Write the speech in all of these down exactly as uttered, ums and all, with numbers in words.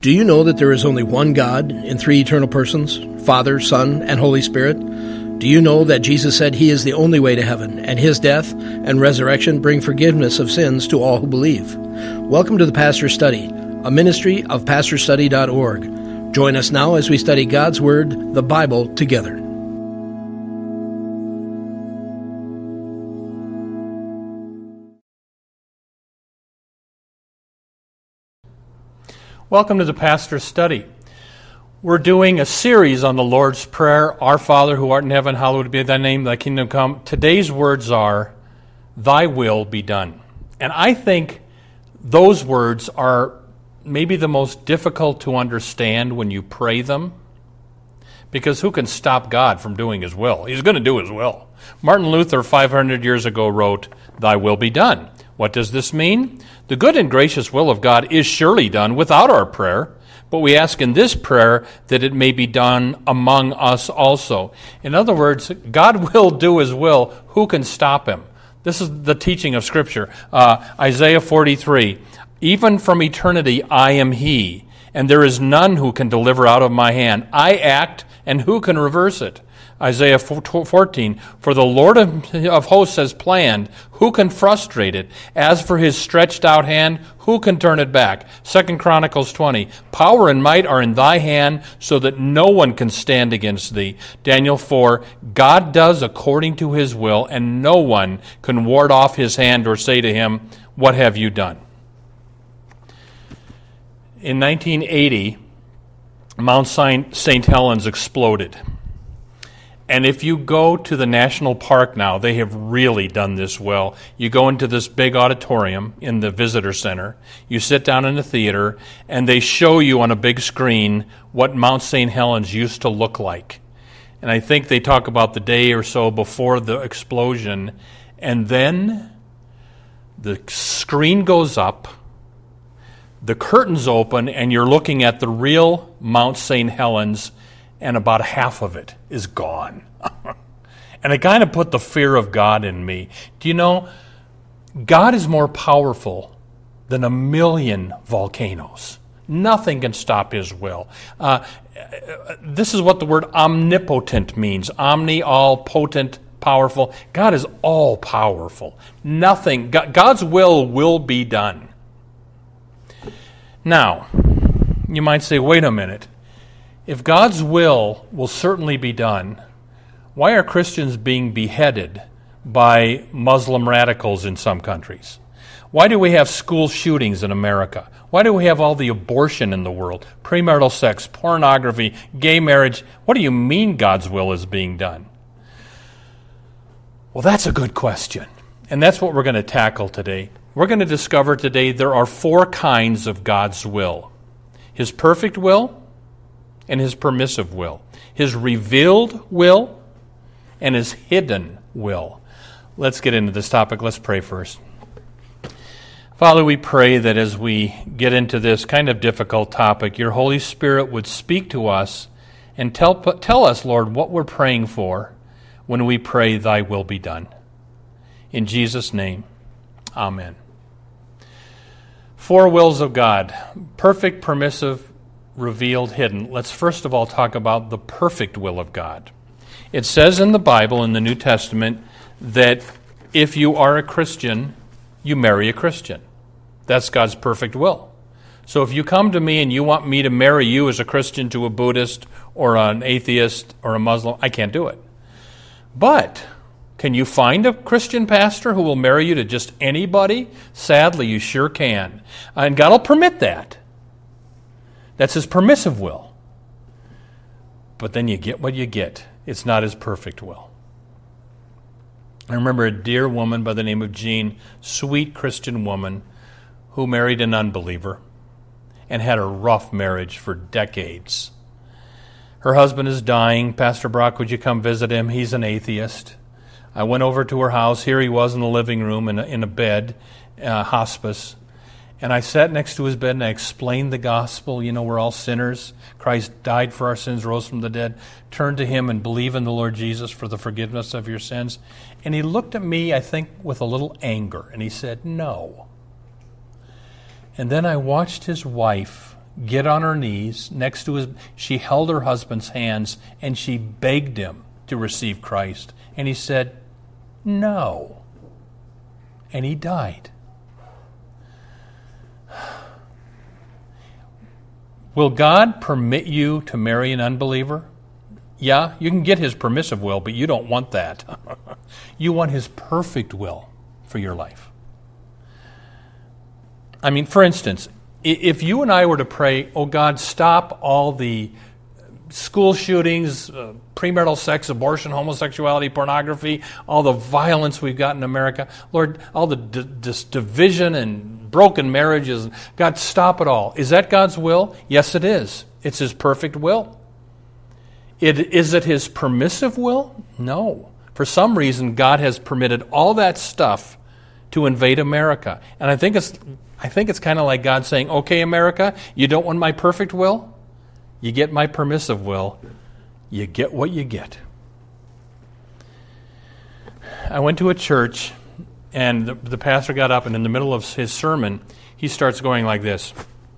Do you know that there is only one God in three eternal persons, Father, Son, and Holy Spirit? Do you know that Jesus said he is the only way to heaven, and his death and resurrection bring forgiveness of sins to all who believe? Welcome to the Pastor's Study, a ministry of pastor study dot org. Join us now as we study God's Word, the Bible, together. Welcome to the Pastor's Study. We're doing a series on the Lord's Prayer, Our Father who art in heaven, hallowed be thy name, thy kingdom come. Today's words are, thy will be done. And I think those words are maybe the most difficult to understand when you pray them, because who can stop God from doing his will? He's going to do his will. Martin Luther, five hundred years ago, wrote, thy will be done. What does this mean? The good and gracious will of God is surely done without our prayer, but we ask in this prayer that it may be done among us also. In other words, God will do his will. Who can stop him? This is the teaching of Scripture. Uh, Isaiah forty-three, even from eternity I am he, and there is none who can deliver out of my hand. I act, and who can reverse it? Isaiah fourteen, for the Lord of hosts has planned, who can frustrate it? As for his stretched out hand, who can turn it back? Second Chronicles twenty, power and might are in thy hand, so that no one can stand against thee. Daniel four, God does according to his will, and no one can ward off his hand or say to him, what have you done? In nineteen eighty, Mount Saint Helens exploded. And if you go to the national park now, they have really done this well. You go into this big auditorium in the visitor center, you sit down in the theater, and they show you on a big screen what Mount Saint Helens used to look like. And I think they talk about the day or so before the explosion, and then the screen goes up, the curtains open, and you're looking at the real Mount Saint Helens, and about half of it is gone. And it kind of put the fear of God in me. Do you know, God is more powerful than a million volcanoes. Nothing can stop his will. Uh, this is what the word omnipotent means. Omni, all, potent, powerful. God is all powerful. Nothing, God's will will be done. Now, you might say, wait a minute. If God's will will certainly be done, why are Christians being beheaded by Muslim radicals in some countries? Why do we have school shootings in America? Why do we have all the abortion in the world, premarital sex, pornography, gay marriage? What do you mean God's will is being done? Well, that's a good question, and that's what we're going to tackle today. We're going to discover today there are four kinds of God's will. His perfect will, and his permissive will, his revealed will, and his hidden will. Let's get into this topic. Let's pray first. Father, we pray that as we get into this kind of difficult topic, your Holy Spirit would speak to us and tell, tell us, Lord, what we're praying for when we pray, thy will be done. In Jesus' name, amen. Four wills of God, perfect, permissive, revealed, hidden. Let's first of all talk about the perfect will of God. It says in the Bible, in the New Testament, that if you are a Christian, you marry a Christian. That's God's perfect will. So if you come to me and you want me to marry you as a Christian to a Buddhist or an atheist or a Muslim, I can't do it. But can you find a Christian pastor who will marry you to just anybody? Sadly, you sure can. And God will permit that. That's his permissive will. But then you get what you get. It's not his perfect will. I remember a dear woman by the name of Jean, sweet Christian woman, who married an unbeliever and had a rough marriage for decades. Her husband is dying. Pastor Brock, would you come visit him? He's an atheist. I went over to her house. Here he was in the living room in a, in a bed, uh, hospice. And I sat next to his bed and I explained the gospel. You know, we're all sinners. Christ died for our sins, rose from the dead. Turn to him and believe in the Lord Jesus for the forgiveness of your sins. And he looked at me, I think, with a little anger. And he said, no. And then I watched his wife get on her knees next to his, she held her husband's hands and she begged him to receive Christ. And he said, no. And he died. Will God permit you to marry an unbeliever? Yeah, you can get his permissive will, but you don't want that. You want his perfect will for your life. I mean, for instance, if you and I were to pray, oh God, stop all the school shootings, uh, premarital sex, abortion, homosexuality, pornography, all the violence we've got in America, Lord, all the d- this division and broken marriages, God, stop it all. Is that God's will? Yes, it is. It's his perfect will. It, is it his permissive will? No. For some reason, God has permitted all that stuff to invade America. And I think it's I think it's kind of like God saying, okay, America, you don't want my perfect will? You get my permissive will. You get what you get. I went to a church, and the, the pastor got up, and in the middle of his sermon, he starts going like this.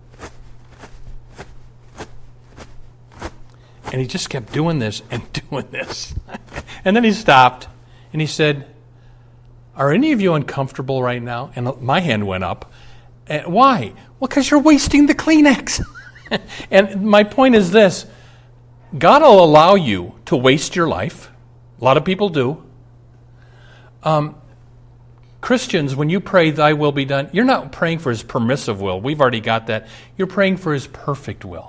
And he just kept doing this and doing this. And then he stopped, and he said, are any of you uncomfortable right now? And my hand went up. And why? Well, because you're wasting the Kleenex. And my point is this. God will allow you to waste your life. A lot of people do. Um, Christians, when you pray, thy will be done, you're not praying for his permissive will. We've already got that. You're praying for his perfect will.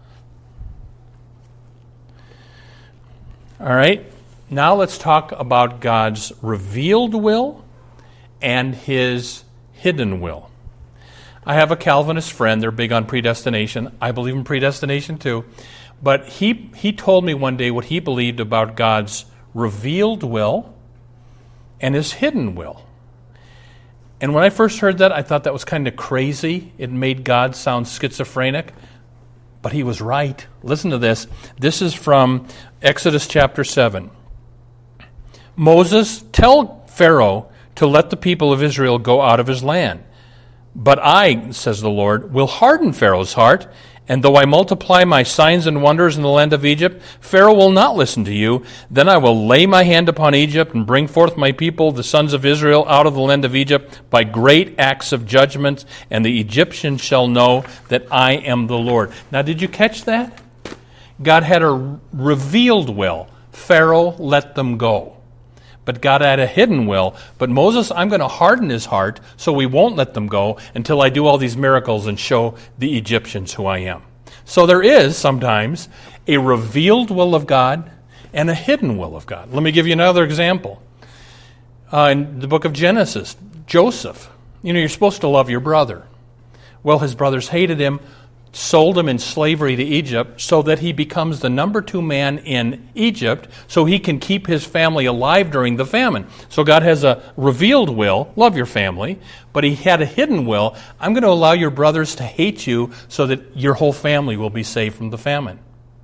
All right. Now let's talk about God's revealed will and his hidden will. I have a Calvinist friend. They're big on predestination. I believe in predestination too. But he he told me one day what he believed about God's revealed will and his hidden will. And when I first heard that, I thought that was kind of crazy. It made God sound schizophrenic. But he was right. Listen to this. This is from Exodus chapter seven. Moses, tell Pharaoh to let the people of Israel go out of his land. But I, says the Lord, will harden Pharaoh's heart, and though I multiply my signs and wonders in the land of Egypt, Pharaoh will not listen to you. Then I will lay my hand upon Egypt and bring forth my people, the sons of Israel, out of the land of Egypt by great acts of judgment, and the Egyptians shall know that I am the Lord. Now, did you catch that? God had a revealed will. Pharaoh let them go. But God had a hidden will. But Moses, I'm going to harden his heart so we won't let them go until I do all these miracles and show the Egyptians who I am. So there is sometimes a revealed will of God and a hidden will of God. Let me give you another example. Uh, in the book of Genesis, Joseph, you know, you're supposed to love your brother. Well, his brothers hated him, sold him in slavery to Egypt so that he becomes the number two man in Egypt so he can keep his family alive during the famine. So God has a revealed will, love your family, but he had a hidden will. I'm going to allow your brothers to hate you so that your whole family will be saved from the famine.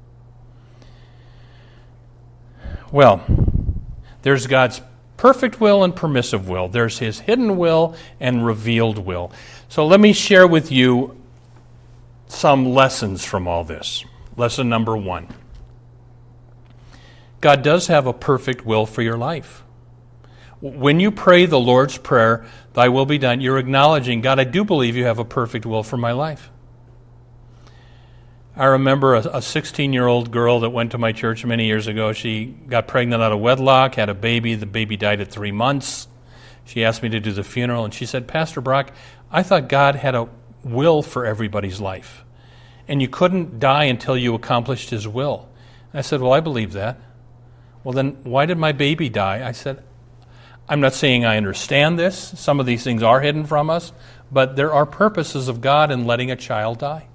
Well, there's God's perfect will and permissive will. There's his hidden will and revealed will. So let me share with you some lessons from all this. Lesson number one. God does have a perfect will for your life. When you pray the Lord's Prayer, thy will be done, you're acknowledging, God, I do believe you have a perfect will for my life. I remember a sixteen-year-old girl that went to my church many years ago. She got pregnant out of wedlock, had a baby. The baby died at three months. She asked me to do the funeral, and she said, Pastor Brock, I thought God had a will for everybody's life. And you couldn't die until you accomplished his will. I said, well, I believe that. Well, then why did my baby die? I said, I'm not saying I understand this. Some of these things are hidden from us, but there are purposes of God in letting a child die.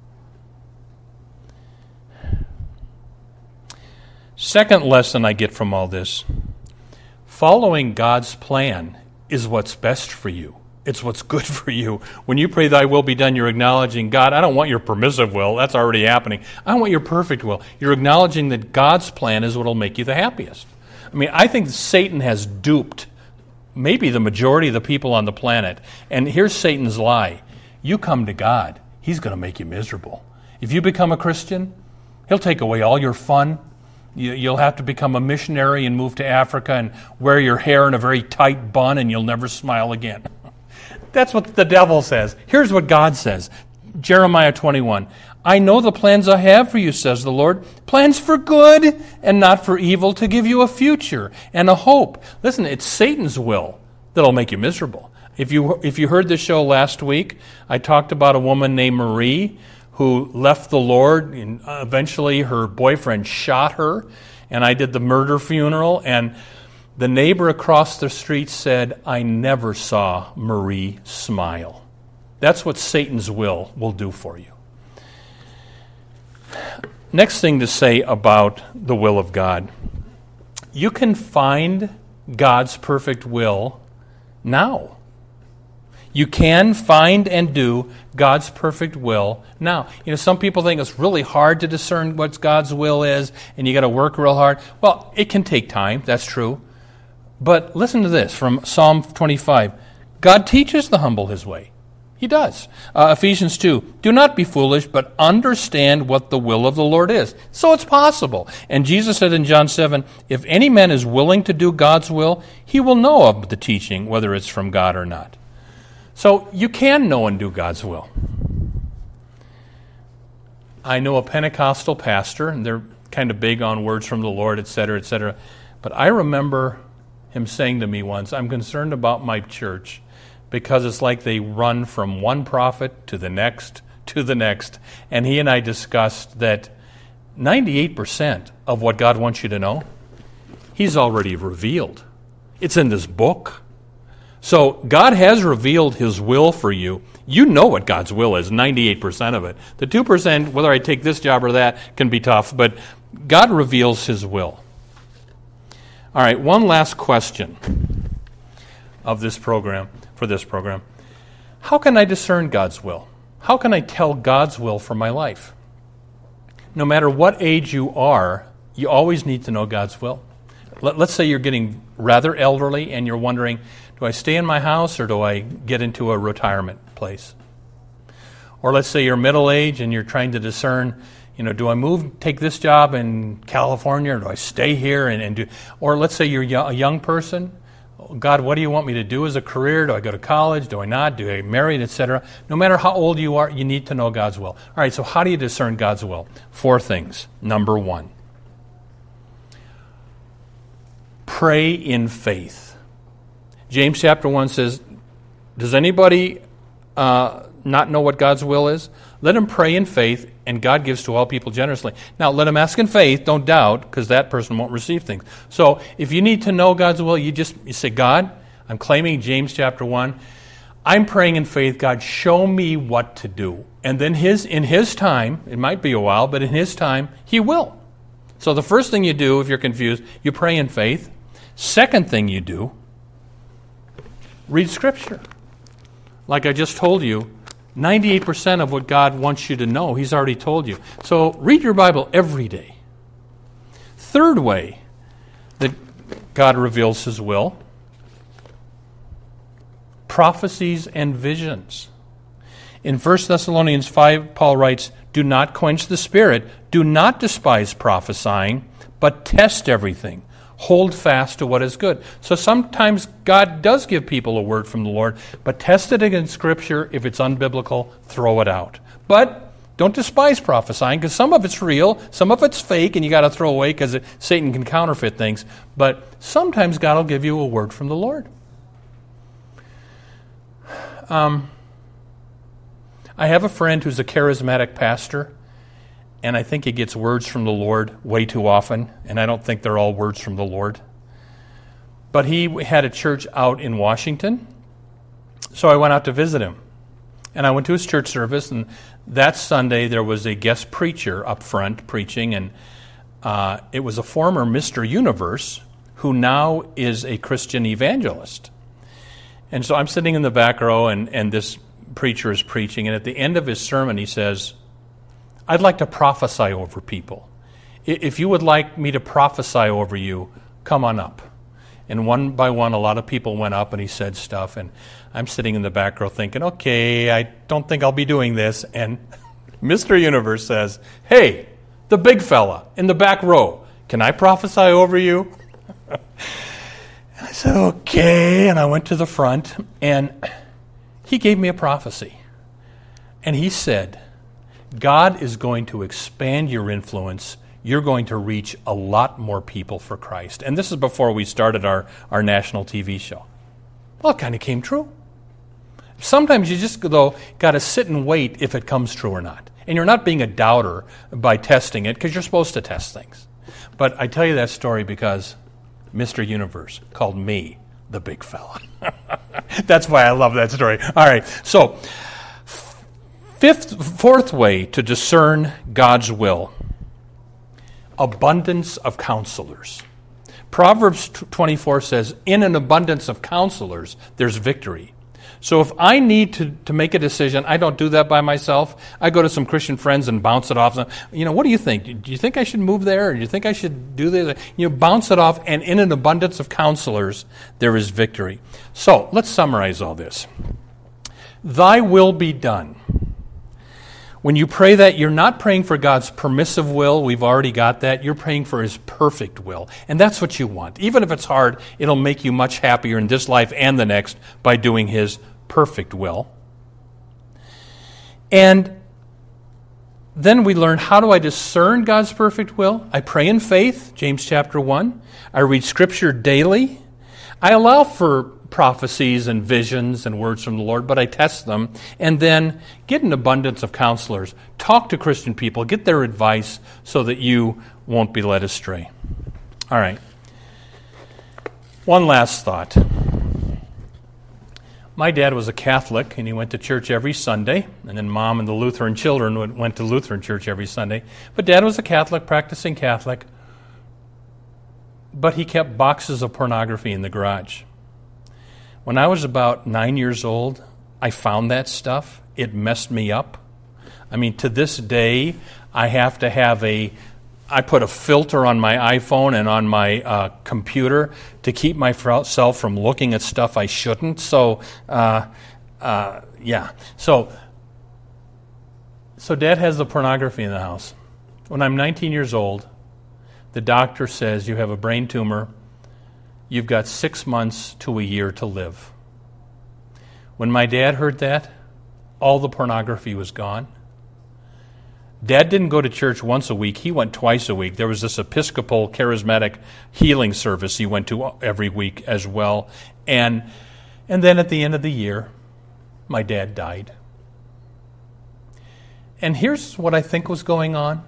Second lesson I get from all this, following God's plan is what's best for you. It's what's good for you. When you pray, thy will be done, you're acknowledging, God, I don't want your permissive will. That's already happening. I want your perfect will. You're acknowledging that God's plan is what will make you the happiest. I mean, I think Satan has duped maybe the majority of the people on the planet. And here's Satan's lie. You come to God. he's going to make you miserable. If you become a Christian, he'll take away all your fun. You'll have to become a missionary and move to Africa and wear your hair in a very tight bun, and you'll never smile again. That's what the devil says. Here's what God says. Jeremiah twenty-one. I know the plans I have for you, says the Lord. Plans for good and not for evil, to give you a future and a hope. Listen, it's Satan's will that'll make you miserable. If you if you heard the show last week, I talked about a woman named Marie who left the Lord, and eventually her boyfriend shot her, and I did the murder funeral, and the neighbor across the street said, I never saw Marie smile. That's what Satan's will will do for you. Next thing to say about the will of God. You can find God's perfect will now. You can find and do God's perfect will now. You know, some people think it's really hard to discern what God's will is, and you got to work real hard. Well, it can take time, that's true. But listen to this from Psalm twenty-five. God teaches the humble his way. He does. Uh, Ephesians two, do not be foolish, but understand what the will of the Lord is. So it's possible. And Jesus said in John seven, if any man is willing to do God's will, he will know of the teaching, whether it's from God or not. So you can know and do God's will. I know a Pentecostal pastor, and they're kind of big on words from the Lord, et cetera, et cetera. But I remember him saying to me once, I'm concerned about my church because it's like they run from one prophet to the next to the next. And he and I discussed that ninety-eight percent of what God wants you to know, he's already revealed. It's in this book. So God has revealed his will for you. You know what God's will is, ninety-eight percent of it. The two percent, whether I take this job or that, can be tough, but God reveals his will. All right, one last question of this program, for this program. How can I discern God's will? How can I tell God's will for my life? No matter what age you are, you always need to know God's will. Let's say you're getting rather elderly and you're wondering, do I stay in my house or do I get into a retirement place? Or let's say you're middle-aged and you're trying to discern, you know, do I move, take this job in California, or do I stay here and, and do? Or let's say you're a young person. God, what do you want me to do as a career? Do I go to college? Do I not? Do I marry, et cetera? No matter how old you are, you need to know God's will. All right, so how do you discern God's will? Four things. Number one, pray in faith. James chapter one says, does anybody uh, not know what God's will is? Let him pray in faith, and God gives to all people generously. Now, let him ask in faith, don't doubt, because that person won't receive things. So, if you need to know God's will, you just you say, God, I'm claiming James chapter one. I'm praying in faith, God, show me what to do. And then his in his time, it might be a while, but in his time, he will. So the first thing you do, if you're confused, you pray in faith. Second thing you do, read Scripture. Like I just told you, ninety-eight percent of what God wants you to know, he's already told you. So read your Bible every day. Third way that God reveals his will, prophecies and visions. In First Thessalonians five, Paul writes, do not quench the spirit, do not despise prophesying, but test everything. Hold fast to what is good. So sometimes God does give people a word from the Lord, but test it against Scripture. If it's unbiblical, throw it out. But don't despise prophesying, because some of it's real, some of it's fake, and you got to throw away because Satan can counterfeit things. But sometimes God will give you a word from the Lord. Um, I have a friend who's a charismatic pastor, and I think he gets words from the Lord way too often, and I don't think they're all words from the Lord. But he had a church out in Washington, so I went out to visit him. And I went to his church service, and that Sunday there was a guest preacher up front preaching, and uh, it was a former Mister Universe who now is a Christian evangelist. And so I'm sitting in the back row, and, and this preacher is preaching, and at the end of his sermon he says, I'd like to prophesy over people. If you would like me to prophesy over you, come on up. And one by one, a lot of people went up and he said stuff. And I'm sitting in the back row thinking, okay, I don't think I'll be doing this. And Mister Universe says, hey, the big fella in the back row, can I prophesy over you? I said, okay. And I went to the front and he gave me a prophecy. And he said, God is going to expand your influence. You're going to reach a lot more people for Christ. And this is before we started our, our national T V show. Well, it kind of came true. Sometimes you just, though, got to sit and wait if it comes true or not. And you're not being a doubter by testing it, because you're supposed to test things. But I tell you that story because Mister Universe called me the big fella. That's why I love that story. All right, so fifth, fourth way to discern God's will: abundance of counselors. Proverbs twenty-four says, in an abundance of counselors, there's victory. So if I need to, to make a decision, I don't do that by myself. I go to some Christian friends and bounce it off. You know, what do you think? Do you think I should move there? Or do you think I should do this? You know, bounce it off, and in an abundance of counselors, there is victory. So let's summarize all this. Thy will be done. When you pray that, you're not praying for God's permissive will. We've already got that. You're praying for His perfect will. And that's what you want. Even if it's hard, it'll make you much happier in this life and the next by doing His perfect will. And then we learn, how do I discern God's perfect will? I pray in faith, James chapter one. I read Scripture daily. I allow for prophecies and visions and words from the Lord, but I test them, and then get an abundance of counselors. Talk to Christian people, get their advice so that you won't be led astray. All right. One last thought. My dad was a Catholic, and he went to church every Sunday, and then Mom and the Lutheran children went to Lutheran church every Sunday. But Dad was a Catholic, practicing Catholic, but he kept boxes of pornography in the garage. When I was about nine years old, I found that stuff. It messed me up. I mean, to this day, I have to have a, I put a filter on my iPhone and on my uh, computer to keep myself from looking at stuff I shouldn't. So, uh, uh, yeah. So, so Dad has the pornography in the house. When I'm nineteen years old, the doctor says you have a brain tumor. You've got six months to a year to live. When my dad heard that, all the pornography was gone. Dad didn't go to church once a week. He went twice a week. There was this Episcopal charismatic healing service he went to every week as well. And, and then at the end of the year, my dad died. And here's what I think was going on.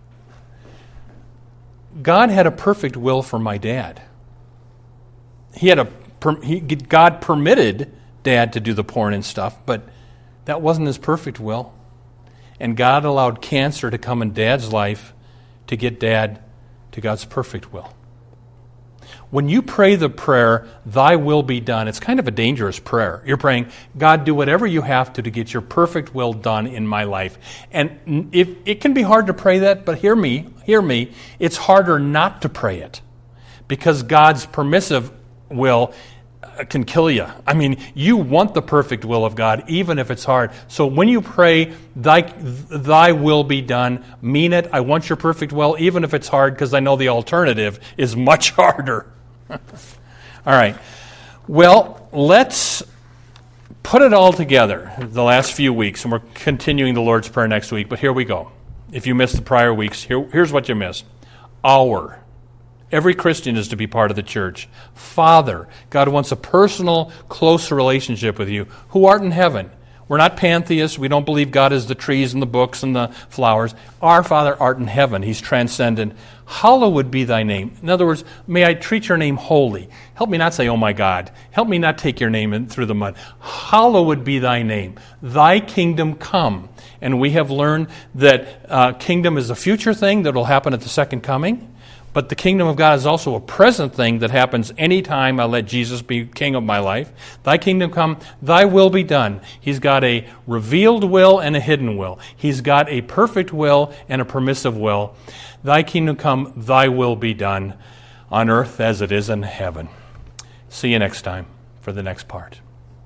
God had a perfect will for my dad. He had a he, God permitted Dad to do the porn and stuff, but that wasn't His perfect will. And God allowed cancer to come in Dad's life to get Dad to God's perfect will. When you pray the prayer, thy will be done, it's kind of a dangerous prayer. You're praying, God, do whatever you have to to get your perfect will done in my life. And if, it can be hard to pray that, but hear me, hear me, it's harder not to pray it, because God's permissive will can kill you. I mean, you want the perfect will of God, even if it's hard. So when you pray, thy, thy will be done, mean it. I want your perfect will, even if it's hard, because I know the alternative is much harder. All right. Well, let's put it all together the last few weeks, and we're continuing the Lord's Prayer next week, but here we go. If you missed the prior weeks, here, here's what you missed. Our Every Christian is to be part of the church. Father, God wants a personal, close relationship with you, who art in heaven. We're not pantheists. We don't believe God is the trees and the books and the flowers. Our Father art in heaven. He's transcendent. Hallowed be thy name. In other words, may I treat your name holy. Help me not say, oh my God. Help me not take your name in through the mud. Hallowed be thy name. Thy kingdom come. And we have learned that uh, kingdom is a future thing that will happen at the second coming. But the kingdom of God is also a present thing that happens anytime I let Jesus be king of my life. Thy kingdom come, thy will be done. He's got a revealed will and a hidden will. He's got a perfect will and a permissive will. Thy kingdom come, thy will be done on earth as it is in heaven. See you next time for the next part.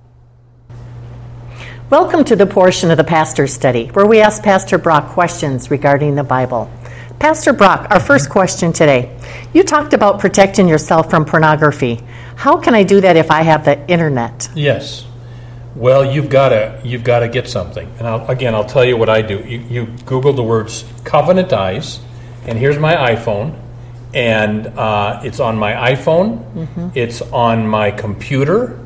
Welcome to the portion of the Pastor's Study where we ask Pastor Brock questions regarding the Bible. Pastor Brock, our first question today. You talked about protecting yourself from pornography. How can I do that if I have the internet? Yes. Well, you've got to you've got to get something. And I'll, again, I'll tell you what I do. You, you Google the words Covenant Eyes, and here's my iPhone, and uh, it's on my iPhone, mm-hmm. it's on my computer,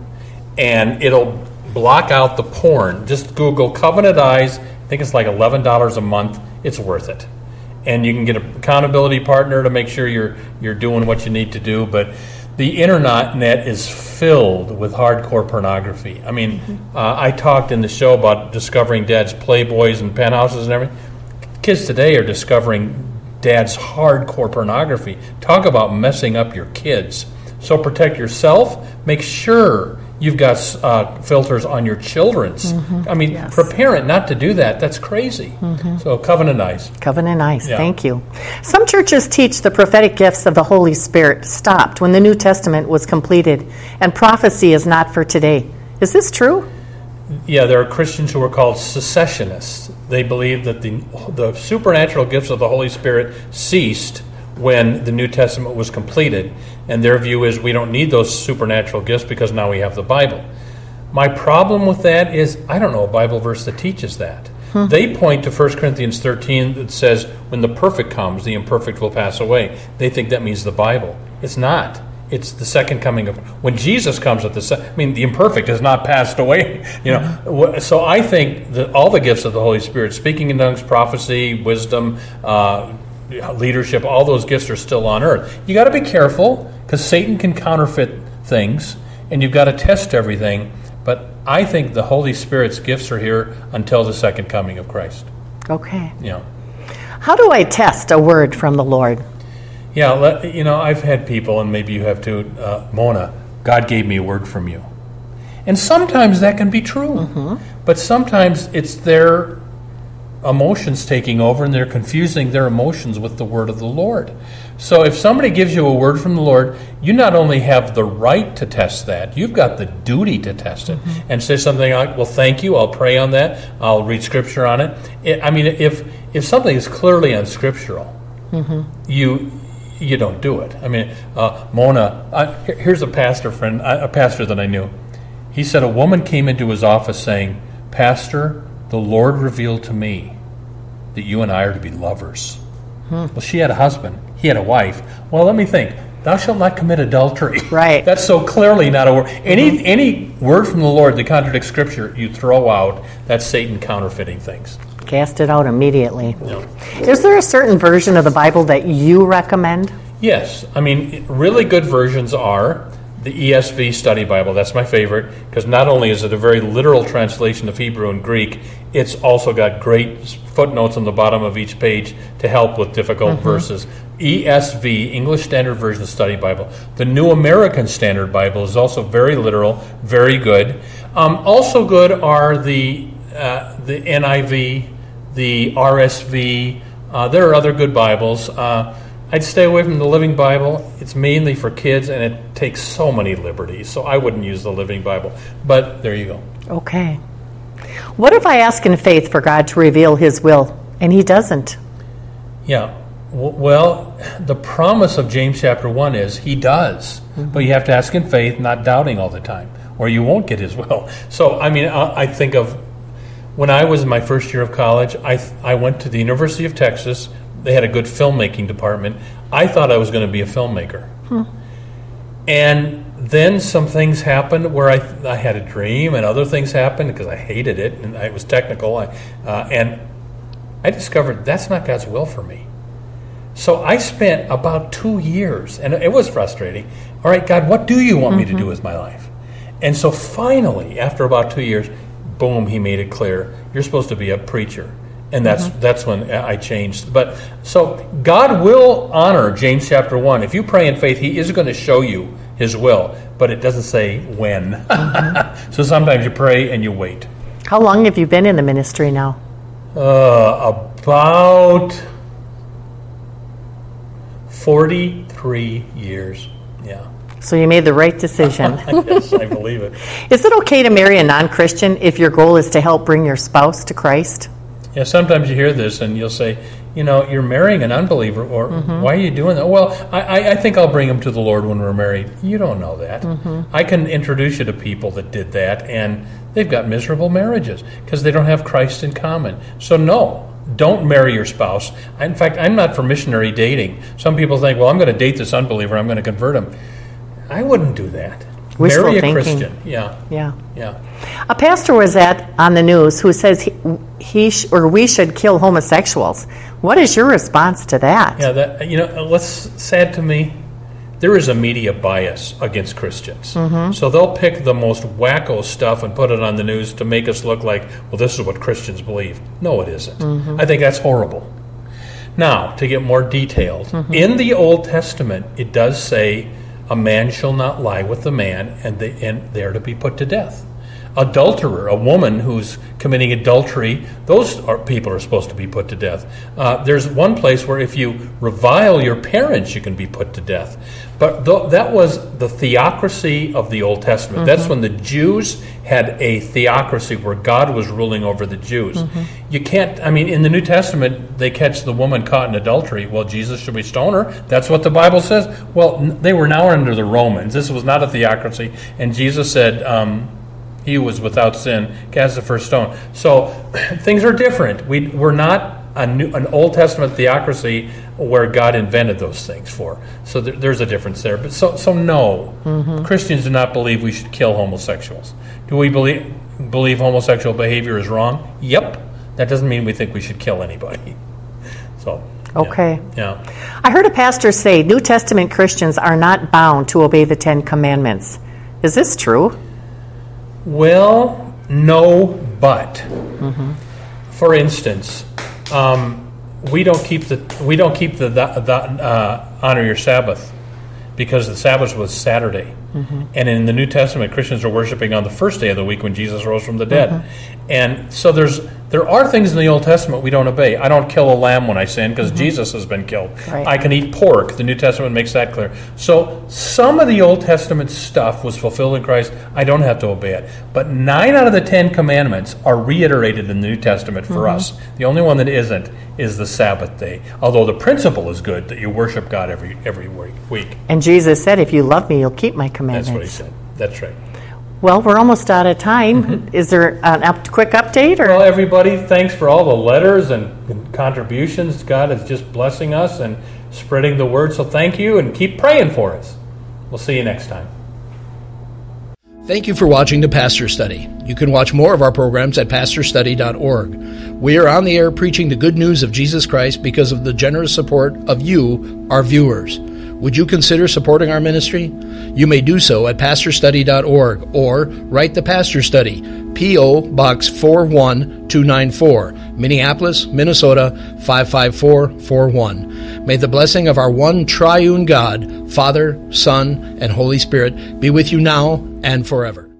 and it'll block out the porn. Just Google Covenant Eyes. I think it's like eleven dollars a month. It's worth it. And you can get an accountability partner to make sure you're you're doing what you need to do. But the internet is filled with hardcore pornography. I mean, mm-hmm. uh, I talked in the show about discovering Dad's Playboys and penthouses and everything. Kids today are discovering Dad's hardcore pornography. Talk about messing up your kids. So protect yourself. Make sure you've got uh, filters on your children's. Mm-hmm. I mean, yes. For a parent not to do that, that's crazy. Mm-hmm. So Covenant Eyes. Covenant Eyes, yeah. Thank you. Some churches teach the prophetic gifts of the Holy Spirit stopped when the New Testament was completed, and prophecy is not for today. Is this true? Yeah, there are Christians who are called cessationists. They believe that the the supernatural gifts of the Holy Spirit ceased when the New Testament was completed, and their view is we don't need those supernatural gifts because now we have the Bible. My problem with that is I don't know a Bible verse that teaches that. Hmm. They point to First Corinthians thirteen that says when the perfect comes, the imperfect will pass away. They think that means the Bible. It's not. It's the second coming of when Jesus comes at the se- I mean the imperfect has not passed away, you know. So I think that all the gifts of the Holy Spirit, speaking in tongues, prophecy, wisdom, uh, leadership, all those gifts are still on earth. You got to be careful because Satan can counterfeit things, and you've got to test everything. But I think the Holy Spirit's gifts are here until the second coming of Christ. Okay. Yeah. How do I test a word from the Lord? Yeah, let, you know, I've had people, and maybe you have too, uh, Mona, God gave me a word from you. And sometimes that can be true. Mm-hmm. But sometimes it's their emotions taking over, and they're confusing their emotions with the word of the Lord. So if somebody gives you a word from the Lord, you not only have the right to test that, you've got the duty to test it. Mm-hmm. And say something like, well, thank you, I'll pray on that, I'll read Scripture on it. it I mean, if if something is clearly unscriptural, mm-hmm. you... you don't do it. I mean, uh, Mona, I, here's a pastor friend, a pastor that I knew. He said a woman came into his office saying, Pastor, the Lord revealed to me that you and I are to be lovers. Hmm. Well, she had a husband. He had a wife. Well, let me think. Thou shalt not commit adultery. Right. That's so clearly not a word. Any mm-hmm. any word from the Lord that contradicts Scripture, you throw out. That's Satan counterfeiting things. Cast it out immediately. No. Is there a certain version of the Bible that you recommend? Yes. I mean, really good versions are the E S V Study Bible. That's my favorite because not only is it a very literal translation of Hebrew and Greek, it's also got great footnotes on the bottom of each page to help with difficult mm-hmm. verses. E S V, English Standard Version Study Bible. The New American Standard Bible is also very literal, very good. Um, also good are the uh, the N I V, the R S V. Uh, there are other good Bibles. Uh, I'd stay away from the Living Bible. It's mainly for kids, and it takes so many liberties, so I wouldn't use the Living Bible. But there you go. Okay. What if I ask in faith for God to reveal His will, and He doesn't? Yeah. Well, the promise of James chapter one is He does. Mm-hmm. But you have to ask in faith, not doubting all the time, or you won't get His will. So, I mean, I think of when I was in my first year of college, I I went to the University of Texas. They had a good filmmaking department. I thought I was going to be a filmmaker. Hmm. And then some things happened where I I had a dream, and other things happened because I hated it, and it was technical. I, uh, and I discovered that's not God's will for me. So I spent about two years, and it was frustrating. All right, God, what do you want mm-hmm. me to do with my life? And so finally, after about two years, boom, He made it clear. You're supposed to be a preacher. And that's mm-hmm. that's when I changed. But so God will honor James chapter one. If you pray in faith, He is going to show you His will, but it doesn't say when. Mm-hmm. So sometimes you pray and you wait. How long have you been in the ministry now? Uh, about forty-three years. Yeah. So you made the right decision. Yes, I believe it. Is it okay to marry a non-Christian if your goal is to help bring your spouse to Christ? Yeah, sometimes you hear this and you'll say, you know, you're marrying an unbeliever, or mm-hmm. why are you doing that? Well, I, I think I'll bring him to the Lord when we're married. You don't know that. Mm-hmm. I can introduce you to people that did that, and they've got miserable marriages because they don't have Christ in common. So no, don't marry your spouse. In fact, I'm not for missionary dating. Some people think, well, I'm going to date this unbeliever, I'm going to convert him. I wouldn't do that. Wishful Marry a thinking. Christian. Yeah. Yeah. Yeah. A pastor was at on the news who says he, he sh- or we should kill homosexuals. What is your response to that? Yeah, that you know, what's sad to me, there is a media bias against Christians. Mm-hmm. So they'll pick the most wacko stuff and put it on the news to make us look like, well, this is what Christians believe. No, it isn't. Mm-hmm. I think that's horrible. Now, to get more detailed, mm-hmm. in the Old Testament, it does say, a man shall not lie with a man, and they and they're to be put to death. Adulterer, a woman who's committing adultery, those are, people are supposed to be put to death. Uh, there's one place where if you revile your parents, you can be put to death. But th- that was the theocracy of the Old Testament. Mm-hmm. That's when the Jews had a theocracy where God was ruling over the Jews. Mm-hmm. You can't, I mean, in the New Testament, they catch the woman caught in adultery. Well, Jesus should we stone her? That's what the Bible says. Well, they were now under the Romans. This was not a theocracy. And Jesus said, um, he who was without sin cast the first stone. So things are different. We, we're not a new, an Old Testament theocracy where God invented those things for. So there, there's a difference there. But so so no, mm-hmm. Christians do not believe we should kill homosexuals. Do we believe believe homosexual behavior is wrong? Yep. That doesn't mean we think we should kill anybody. So okay. Yeah. yeah. I heard a pastor say New Testament Christians are not bound to obey the Ten Commandments. Is this true? Well, no, but mm-hmm. for instance, um, we don't keep the we don't keep the, the, the uh, honor your Sabbath because the Sabbath was Saturday, mm-hmm. and in the New Testament, Christians are worshiping on the first day of the week when Jesus rose from the dead, mm-hmm. and so there's there are things in the Old Testament we don't obey. I don't kill a lamb when I sin because mm-hmm. Jesus has been killed. Right. I can eat pork. The New Testament makes that clear. So some of the Old Testament stuff was fulfilled in Christ. I don't have to obey it. But nine out of the Ten Commandments are reiterated in the New Testament for mm-hmm. us. The only one that isn't is the Sabbath day. Although the principle is good that you worship God every every week. And Jesus said, if you love me, you'll keep my commandments. That's what he said. That's right. Well, we're almost out of time. Mm-hmm. Is there an up, quick update? Or? Well, everybody, thanks for all the letters and contributions. God is just blessing us and spreading the word. So thank you, and keep praying for us. We'll see you next time. Thank you for watching the Pastor Study. You can watch more of our programs at pastor study dot org. We are on the air preaching the good news of Jesus Christ because of the generous support of you, our viewers. Would you consider supporting our ministry? You may do so at pastor study dot org or write the Pastor Study, P O. Box four one two nine four, Minneapolis, Minnesota five five four four one. May the blessing of our one triune God, Father, Son, and Holy Spirit be with you now and forever.